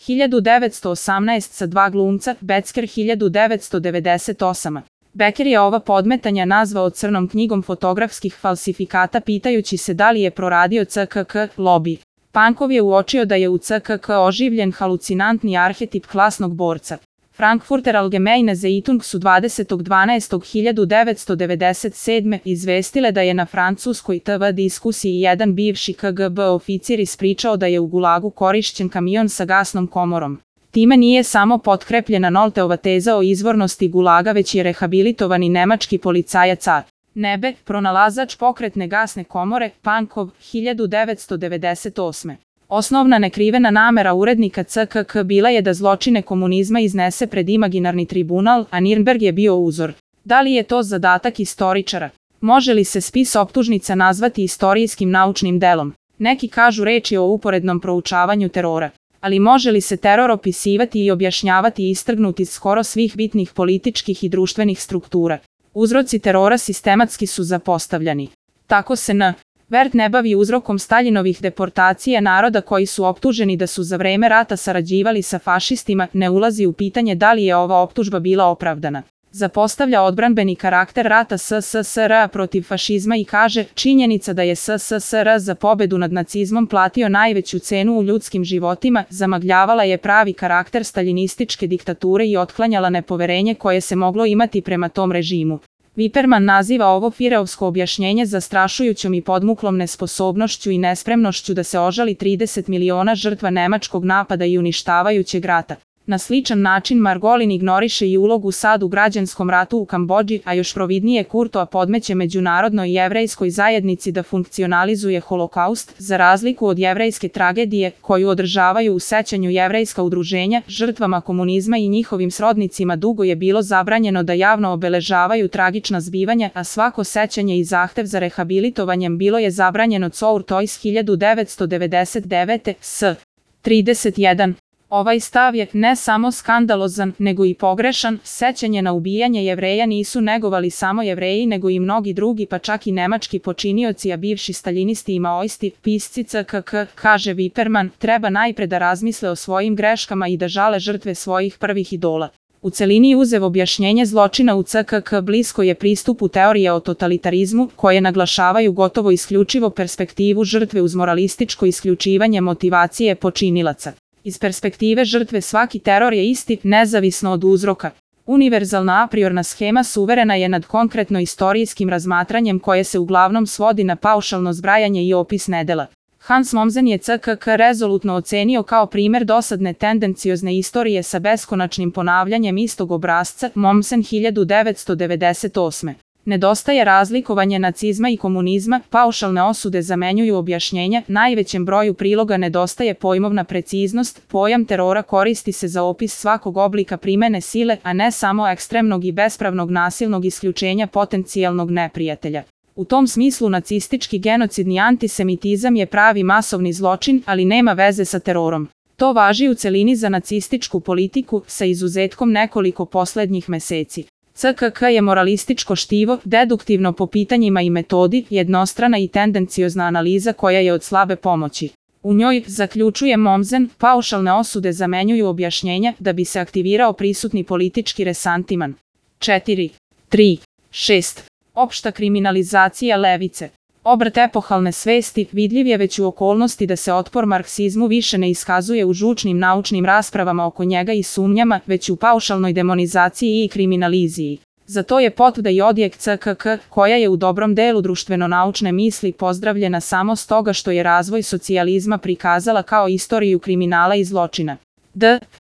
1918 sa dva glumca, Becker 1998. Becker je ova podmetanja nazvao crnom knjigom fotografskih falsifikata pitajući se da li je proradio CKK lobby. Pankov je uočio da je u CKK oživljen halucinantni arhetip klasnog borca. Frankfurter Allgemeine Zeitung su 20.12.1997. izvestile da je na francuskoj TV diskusiji jedan bivši KGB oficir ispričao da je u Gulagu korišćen kamion sa gasnom komorom. Time nije samo potkrepljena Nolteova teza o izvornosti Gulaga, već je rehabilitovani nemački policajac A. Nebe, pronalazač pokretne gasne komore, Pankov, 1998. Osnovna nekrivena namera urednika CKK bila je da zločine komunizma iznese pred imaginarni tribunal, a Nirnberg je bio uzor. Da li je to zadatak istoričara? Može li se spis optužnica nazvati istorijskim naučnim delom? Neki kažu reč je o uporednom proučavanju terora. Ali može li se teror opisivati i objašnjavati i istrgnuti iz skoro svih bitnih političkih i društvenih struktura? Uzroci terora sistematski su zapostavljani. Tako se N. Vert ne bavi uzrokom Staljinovih deportacija naroda koji su optuženi da su za vreme rata sarađivali sa fašistima, ne ulazi u pitanje da li je ova optužba bila opravdana. Zapostavlja odbranbeni karakter rata SSSR protiv fašizma i kaže: činjenica da je SSSR za pobedu nad nacizmom platio najveću cenu u ljudskim životima, zamagljavala je pravi karakter staljinističke diktature i otklanjala nepoverenje koje se moglo imati prema tom režimu. Viperman naziva ovo fireovsko objašnjenje zastrašujućom i podmuklom nesposobnošću i nespremnošću da se ožali 30 miliona žrtva nemačkog napada i uništavajućeg rata. Na sličan način Margolin ignoriše i ulogu SAD u građanskom ratu u Kambodži, a još providnije Kurtoa podmeće međunarodnoj jevrejskoj zajednici da funkcionalizuje holokaust, za razliku od jevrejske tragedije, koju održavaju u sećanju jevrejska udruženja. Žrtvama komunizma i njihovim srodnicima dugo je bilo zabranjeno da javno obeležavaju tragična zbivanja, a svako sećanje i zahtev za rehabilitovanjem bilo je zabranjeno Cour Tois 1999. s. 31. Ovaj stav je ne samo skandalozan, nego i pogrešan. Sećanje na ubijanje Jevreja nisu negovali samo Jevreji, nego i mnogi drugi, pa čak i nemački počinioci, a bivši staljinisti i maoisti. Pisci CKK, kaže Viperman, treba najpre da razmisle o svojim greškama i da žale žrtve svojih prvih idola. U celini uzev objašnjenje zločina u CKK blisko je pristupu teorije o totalitarizmu, koje naglašavaju gotovo isključivo perspektivu žrtve uz moralističko isključivanje motivacije počinilaca. Iz perspektive žrtve svaki teror je isti, nezavisno od uzroka. Univerzalna apriorna schema suverena je nad konkretno istorijskim razmatranjem koje se uglavnom svodi na paušalno zbrajanje i opis nedela. Hans Mommsen je CKK rezolutno ocenio kao primer dosadne tendenciozne istorije sa beskonačnim ponavljanjem istog obrasca, Mommsen 1998. Nedostaje razlikovanje nacizma i komunizma, paušalne osude zamenjuju objašnjenja, najvećem broju priloga nedostaje pojmovna preciznost, pojam terora koristi se za opis svakog oblika primene sile, a ne samo ekstremnog i bespravnog nasilnog isključenja potencijalnog neprijatelja. U tom smislu nacistički genocidni antisemitizam je pravi masovni zločin, ali nema veze sa terorom. To važi u celini za nacističku politiku, sa izuzetkom nekoliko poslednjih meseci. CKK je moralističko štivo, deduktivno po pitanjima i metodi, jednostrana i tendenciozna analiza koja je od slabe pomoći. U njoj, zaključuje Mommsen, paušalne osude zamenjuju objašnjenja da bi se aktivirao prisutni politički resantiman. 4. 3. 6. Opšta kriminalizacija levice. Obrat epohalne svesti vidljiv je već u okolnosti da se otpor marksizmu više ne iskazuje u žučnim naučnim raspravama oko njega i sumnjama, već u paušalnoj demonizaciji i kriminaliziji. Za to je potvrda i odjek CKK, koja je u dobrom delu društveno-naučne misli pozdravljena samo stoga što je razvoj socijalizma prikazala kao istoriju kriminala i zločina. D.